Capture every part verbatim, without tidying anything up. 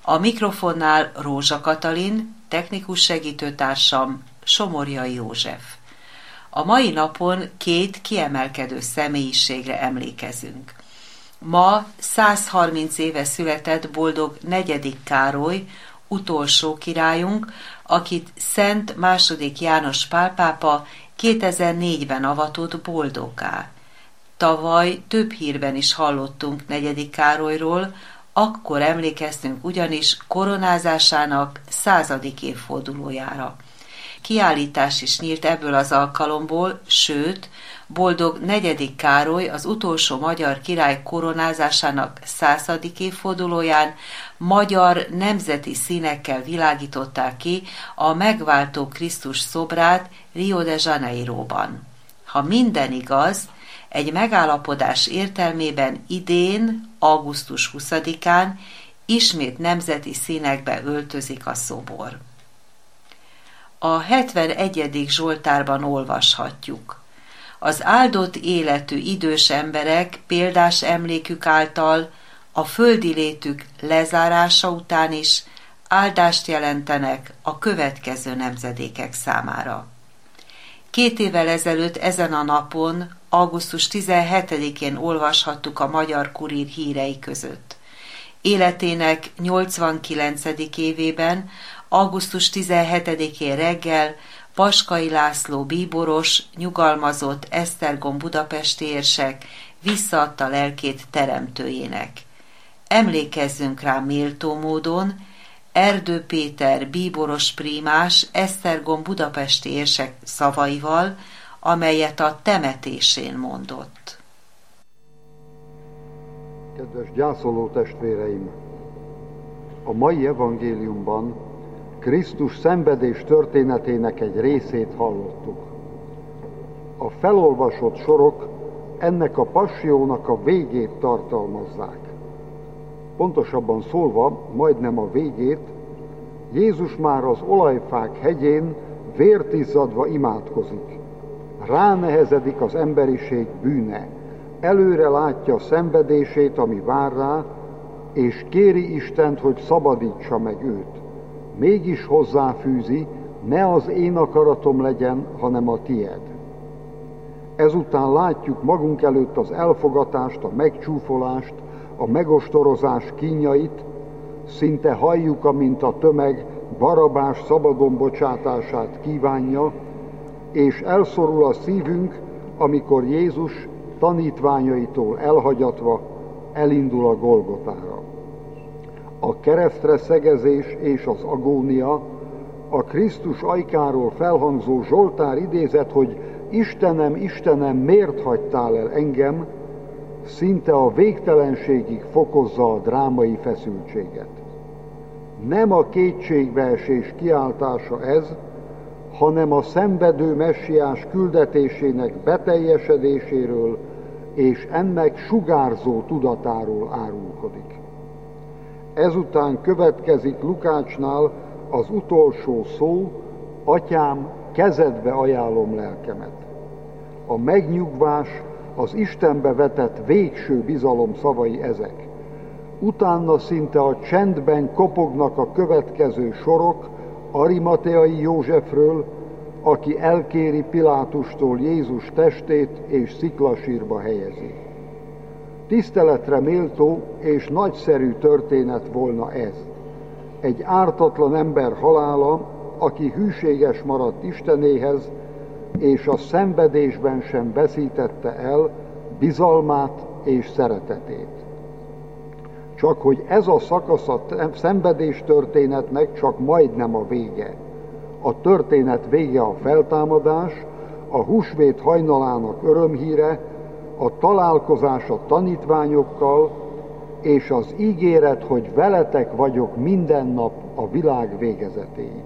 A mikrofonnál Rózsa Katalin, technikus segítőtársam Somorjai József. A mai napon két kiemelkedő személyiségre emlékezünk. Ma százharminc éve született boldog negyedik Károly, utolsó királyunk, akit Szent második János Pál pápa kétezer-négyben avatott boldoggá. Tavaly több hírben is hallottunk negyedik Károlyról, akkor emlékeztünk ugyanis koronázásának századik évfordulójára. Kiállítás is nyílt ebből az alkalomból, sőt, boldog negyedik Károly az utolsó magyar király koronázásának századik évfordulóján magyar nemzeti színekkel világították ki a megváltó Krisztus szobrát Rio de Janeiróban. Ha minden igaz, egy megállapodás értelmében idén, augusztus huszadikán ismét nemzeti színekbe öltözik a szobor. A hetvenegyedik Zsoltárban olvashatjuk: az áldott életű idős emberek példás emlékük által a földi létük lezárása után is áldást jelentenek a következő nemzedékek számára. Két évvel ezelőtt ezen a napon, augusztus tizenhetedikén olvashattuk a Magyar Kurír hírei között. Életének nyolcvankilencedik évében, augusztus tizenhetedikén reggel Paskai László bíboros, nyugalmazott Esztergom budapesti érsek visszaadta lelkét teremtőjének. Emlékezzünk rá méltó módon Erdő Péter bíboros prímás Esztergom budapesti érsek szavaival, amelyet a temetésén mondott. Kedves gyászoló testvéreim! A mai evangéliumban Krisztus szenvedés történetének egy részét hallottuk. A felolvasott sorok ennek a passiónak a végét tartalmazzák. Pontosabban szólva, majdnem a végét, Jézus már az olajfák hegyén vért izzadva imádkozik. Ránehezedik az emberiség bűne, előre látja szenvedését, ami vár rá, és kéri Istent, hogy szabadítsa meg őt. Mégis hozzáfűzi, ne az én akaratom legyen, hanem a tied. Ezután látjuk magunk előtt az elfogatást, a megcsúfolást, a megostorozás kínjait, szinte halljuk, amint a tömeg Barabás szabadon bocsátását kívánja, és elszorul a szívünk, amikor Jézus tanítványaitól elhagyatva elindul a Golgotára. A keresztre szegezés és az agónia, a Krisztus ajkáról felhangzó Zsoltár idézet, hogy Istenem, Istenem, miért hagytál el engem, szinte a végtelenségig fokozza a drámai feszültséget. Nem a kétségbeesés kiáltása ez, hanem a szenvedő messiás küldetésének beteljesedéséről és ennek sugárzó tudatáról árulkodik. Ezután következik Lukácsnál az utolsó szó: Atyám, kezedbe ajánlom lelkemet. A megnyugvás, az Istenbe vetett végső bizalom szavai ezek. Utána szinte a csendben kopognak a következő sorok Arimateai Józsefről, aki elkéri Pilátustól Jézus testét és sziklasírba helyezi. Tiszteletre méltó és nagyszerű történet volna ez. Egy ártatlan ember halála, aki hűséges maradt Istenéhez, és a szenvedésben sem veszítette el bizalmát és szeretetét. Csak hogy ez a szakasz a szenvedés történetnek csak majdnem a vége. A történet vége a feltámadás, a húsvét hajnalának örömhíre, a találkozás a tanítványokkal, és az ígéret, hogy veletek vagyok minden nap a világ végezetéig.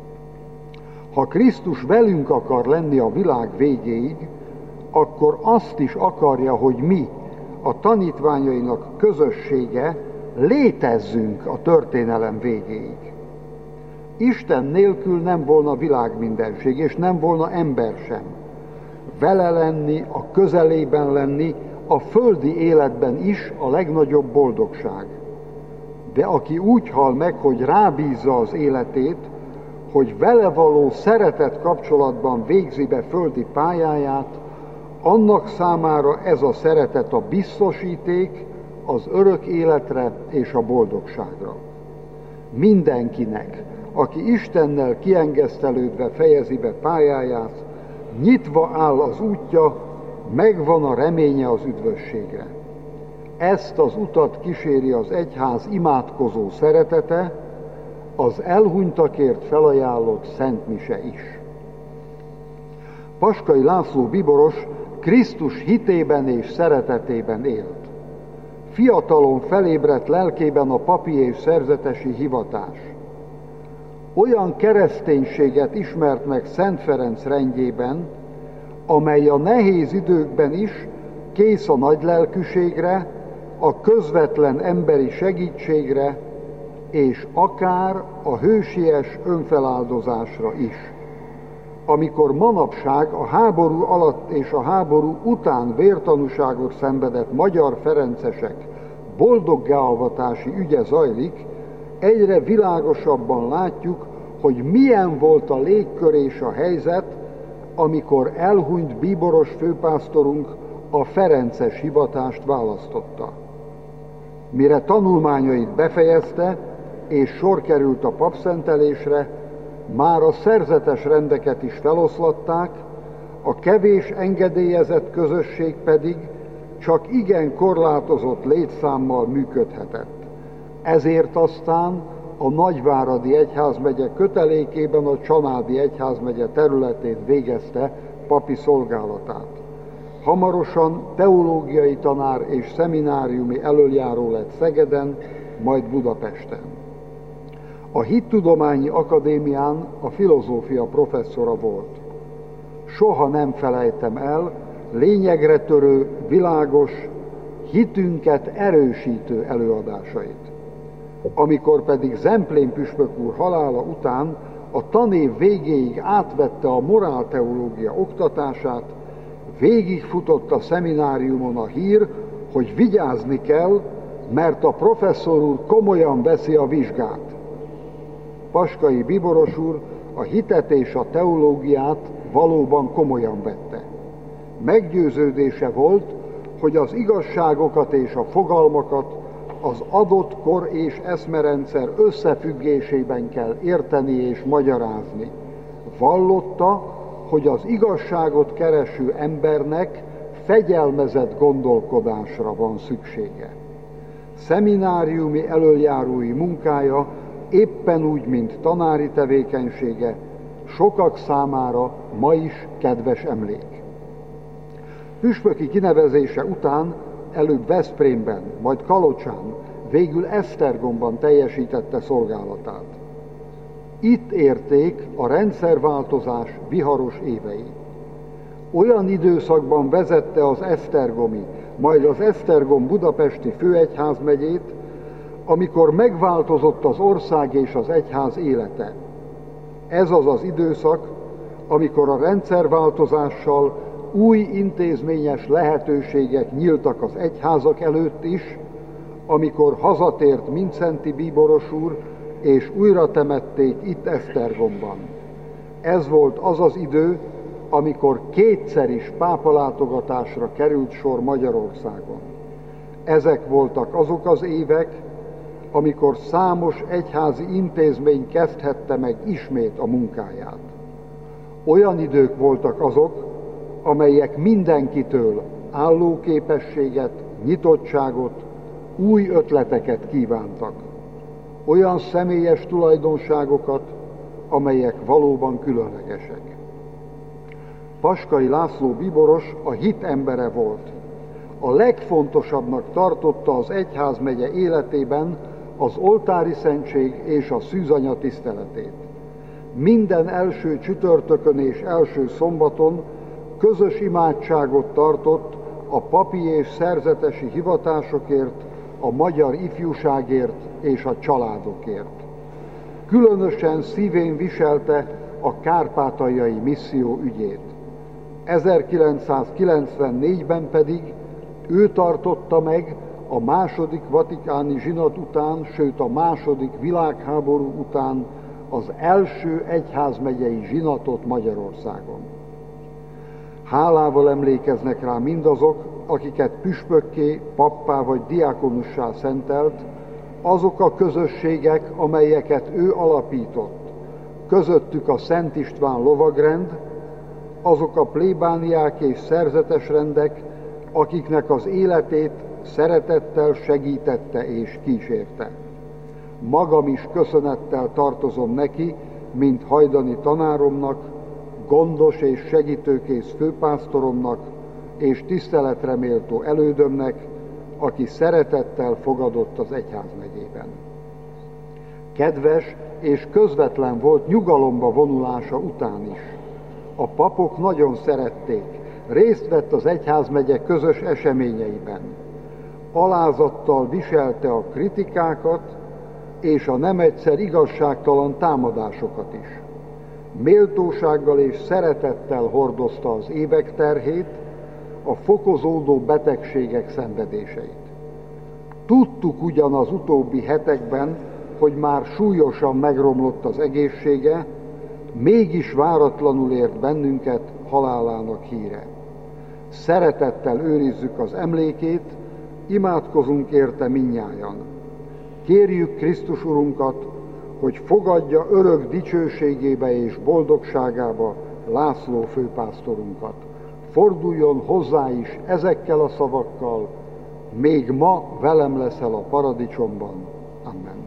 Ha Krisztus velünk akar lenni a világ végéig, akkor azt is akarja, hogy mi, a tanítványainak közössége, létezzünk a történelem végéig. Isten nélkül nem volna világmindenség, és nem volna ember sem. Vele lenni, a közelében lenni, a földi életben is a legnagyobb boldogság. de aki úgy hal meg, hogy rábízza az életét, hogy vele való szeretet kapcsolatban végzi be földi pályáját, annak számára ez a szeretet a biztosíték az örök életre és a boldogságra. Mindenkinek, aki Istennel kiengesztelődve fejezi be pályáját, nyitva áll az útja, megvan a reménye az üdvösségre. Ezt az utat kíséri az egyház imádkozó szeretete, az elhunytakért felajánlott Szent Mise is. Paskai László bíboros Krisztus hitében és szeretetében élt. Fiatalon felébredt lelkében a papi és szerzetesi hivatás. Olyan kereszténységet ismert meg Szent Ferenc rendjében, amely a nehéz időkben is kész a nagylelkűségre, a közvetlen emberi segítségre, és akár a hősies önfeláldozásra is. Amikor manapság a háború alatt és a háború után vértanúságot szenvedett magyar ferencesek boldoggáavatási ügye zajlik, egyre világosabban látjuk, hogy milyen volt a légkör és a helyzet, amikor elhunyt bíboros főpásztorunk a ferences hivatást választotta. Mire tanulmányait befejezte, és sor került a papszentelésre, már a szerzetes rendeket is feloszlatták, a kevés engedélyezett közösség pedig csak igen korlátozott létszámmal működhetett. Ezért aztán a Nagyváradi Egyházmegye kötelékében a Csanádi Egyházmegye területén végezte papi szolgálatát. Hamarosan teológiai tanár és szemináriumi elöljáró lett Szegeden, majd Budapesten. A Hittudományi Akadémián a filozófia professzora volt. Soha nem felejtem el lényegre törő, világos, hitünket erősítő előadásait. Amikor pedig Zemplén püspök úr halála után a tanév végéig átvette a morálteológia oktatását, végigfutott a szemináriumon a hír, hogy vigyázni kell, mert a professzor úr komolyan veszi a vizsgát. Paskai bíboros úr a hitet és a teológiát valóban komolyan vette. Meggyőződése volt, hogy az igazságokat és a fogalmakat az adott kor és eszmerendszer összefüggésében kell érteni és magyarázni. Vallotta, hogy az igazságot kereső embernek fegyelmezett gondolkodásra van szüksége. Szemináriumi elöljárói munkája éppen úgy, mint tanári tevékenysége, sokak számára ma is kedves emlék. Püspöki kinevezése után előbb Veszprémben, majd Kalocsán, végül Esztergomban teljesítette szolgálatát. Itt érték a rendszerváltozás viharos évei. Olyan időszakban vezette az esztergomi, majd az Esztergom-Budapesti főegyházmegyét, amikor megváltozott az ország és az egyház élete. Ez az az időszak, amikor a rendszerváltozással új intézményes lehetőségek nyíltak az egyházak előtt is, amikor hazatért Mindszenty bíboros úr, és újra temették itt Esztergomban. Ez volt az az idő, amikor kétszer is pápalátogatásra került sor Magyarországon. Ezek voltak azok az évek, amikor számos egyházi intézmény kezdhette meg ismét a munkáját. Olyan idők voltak azok, amelyek mindenkitől állóképességet, nyitottságot, új ötleteket kívántak. Olyan személyes tulajdonságokat, amelyek valóban különlegesek. Paskai László bíboros a hit embere volt. A legfontosabbnak tartotta az egyházmegye életében az oltári szentség és a szűzanya tiszteletét. Minden első csütörtökön és első szombaton közös imádságot tartott a papi és szerzetesi hivatásokért, a magyar ifjúságért és a családokért. Különösen szívén viselte a kárpátaljai misszió ügyét. ezerkilencszázkilencvennégyben pedig ő tartotta meg a a második vatikáni zsinat után, sőt a második világháború után az első egyházmegyei zsinatot Magyarországon. Hálával emlékeznek rá mindazok, akiket püspökké, pappá vagy diákonussá szentelt, azok a közösségek, amelyeket ő alapított, közöttük a Szent István lovagrend, azok a plébániák és szerzetesrendek, akiknek az életét szeretettel segítette és kísérte. Magam is köszönettel tartozom neki, mint hajdani tanáromnak, gondos és segítőkész főpásztoromnak és tiszteletre méltó elődömnek, aki szeretettel fogadott az egyházmegyében. Kedves és közvetlen volt nyugalomba vonulása után is. A papok nagyon szerették, részt vett az egyházmegye közös eseményeiben. Alázattal viselte a kritikákat és a nem egyszer igazságtalan támadásokat is. Méltósággal és szeretettel hordozta az évek terhét, a fokozódó betegségek szenvedéseit. Tudtuk ugyan az utóbbi hetekben, hogy már súlyosan megromlott az egészsége, mégis váratlanul ért bennünket halálának híre. Szeretettel őrizzük az emlékét, imádkozunk érte mindnyájan. Kérjük Krisztus Urunkat, hogy fogadja örök dicsőségébe és boldogságába László főpásztorunkat. Forduljon hozzá is ezekkel a szavakkal, még ma velem leszel a paradicsomban. Amen.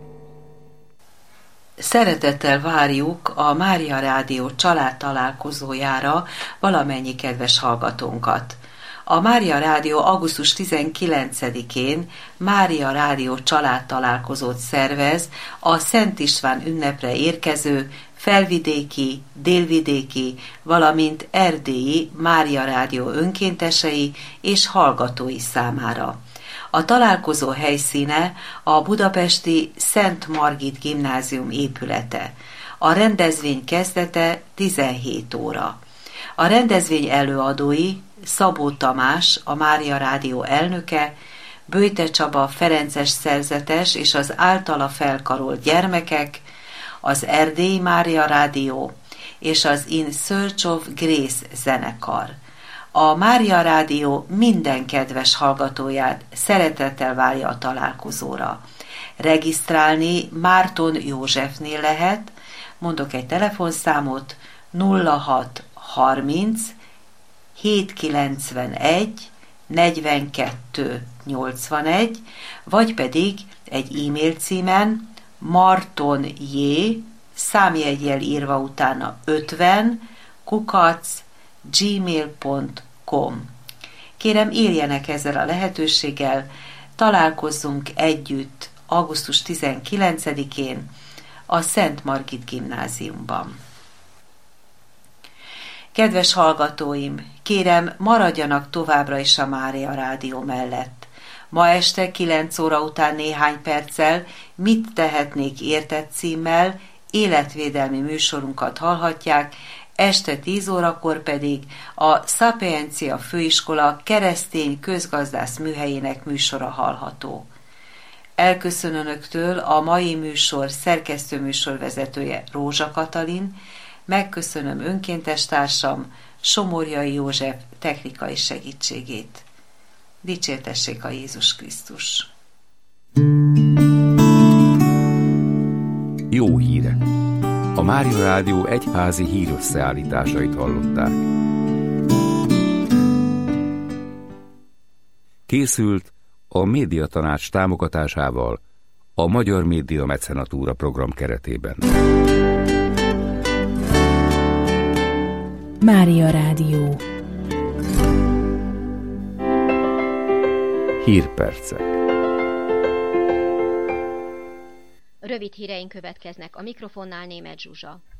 Szeretettel várjuk a Mária Rádió családtalálkozójára valamennyi kedves hallgatónkat. A Mária Rádió augusztus tizenkilencedikén Mária Rádió családtalálkozót szervez a Szent István ünnepre érkező felvidéki, délvidéki, valamint erdélyi Mária Rádió önkéntesei és hallgatói számára. A találkozó helyszíne a budapesti Szent Margit Gimnázium épülete. A rendezvény kezdete tizenhét óra. A rendezvény előadói Szabó Tamás, a Mária Rádió elnöke, Böjte Csaba ferences szerzetes és az általa felkarolt gyermekek, az Erdélyi Mária Rádió és az In Search of Grace zenekar. A Mária Rádió minden kedves hallgatóját szeretettel várja a találkozóra. Regisztrálni Márton Józsefnél lehet, mondok egy telefonszámot, nulla hat harminc hétszázkilencvenegy negyvenkettő nyolcvanegy, vagy pedig egy e-mail címen martonj, számjeggyel írva utána ötven, kukac, gmail pont com. Kérem, éljenek ezzel a lehetőséggel, találkozzunk együtt augusztus tizenkilencedikén a Szent Margit Gimnáziumban. Kedves hallgatóim, kérem, maradjanak továbbra is a Mária Rádió mellett. Ma este kilenc óra után néhány perccel Mit tehetnék érted címmel életvédelmi műsorunkat hallhatják, este tíz órakor pedig a Szapiencia Főiskola keresztény közgazdász műhelyének műsora hallható. Elköszön önöktől a mai műsor szerkesztő műsorvezetője Rózsa Katalin, megköszönöm önkéntes társam Somorjai József technikai segítségét. Dicsértessék a Jézus Krisztus! Jó hírek! A Mária Rádió egyházi hírösszeállításait hallották. Készült a Médiatanács támogatásával a Magyar Média Mecenatúra program keretében. Mária Rádió. Hírpercek. Rövid híreink következnek, a mikrofonnál Németh Zsuzsa.